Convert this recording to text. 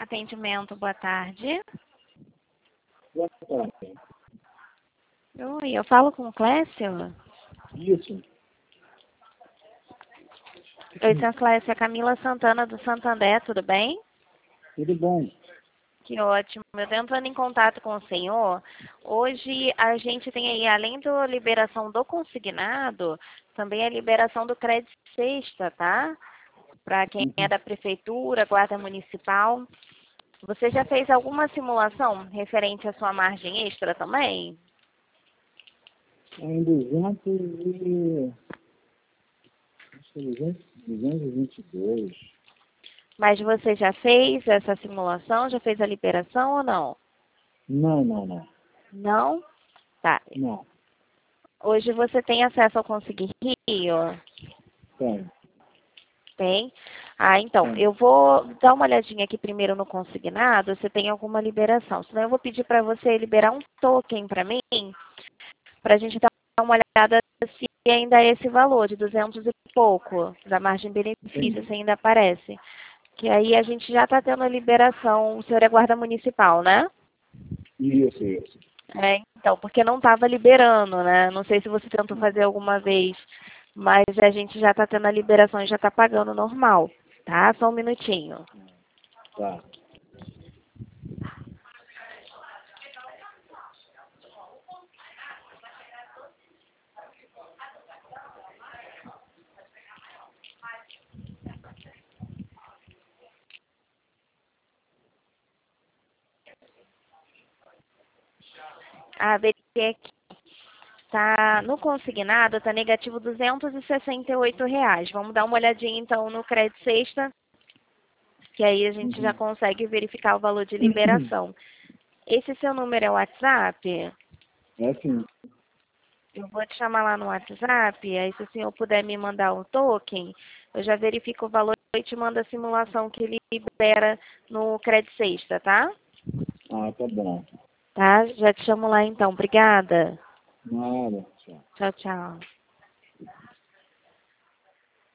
Atendimento, boa tarde. Boa tarde. Oi, eu falo com o Clécio? Isso. Oi, senhor Clécio, é Camila Santana do Santander, tudo bem? Tudo bom? Que ótimo. Eu estou entrando em contato com o senhor. Hoje a gente tem aí, além da liberação do consignado, também a liberação do crédito sexta, tá? Para quem é da prefeitura, guarda municipal. Você já fez alguma simulação referente à sua margem extra também? Em 222. Mas você já fez essa simulação? Já fez a liberação ou não? Não. Não? Tá. Não. Hoje você tem acesso ao Conseguir Rio? Tem. Tem? Ah, então, Tem. eu vou dar uma olhadinha aqui primeiro no consignado, se tem alguma liberação. Senão eu vou pedir para você liberar um token para mim, para a gente dar uma olhada se ainda é esse valor de 200 e pouco da margem de benefício, se ainda aparece. Que aí a gente já está tendo a liberação, o senhor é guarda municipal, né? Isso. É, então, porque não estava liberando, né? Não sei se você tentou fazer alguma vez, mas a gente já está tendo a liberação e já está pagando normal, tá? Só um minutinho. Tá. Ah, verifiquei aqui. Tá, no consignado está negativo R$ 268. Vamos dar uma olhadinha então no crédito sexta, que aí a gente já consegue verificar o valor de liberação. Esse seu número é o WhatsApp? É assim. Eu vou te chamar lá no WhatsApp, aí se o senhor puder me mandar o token, eu já verifico o valor e te mando a simulação que ele libera no crédito sexta, tá? Ah, tá bom. Tá? Já te chamo lá então. Obrigada. Nada. Tchau. Tchau, tchau.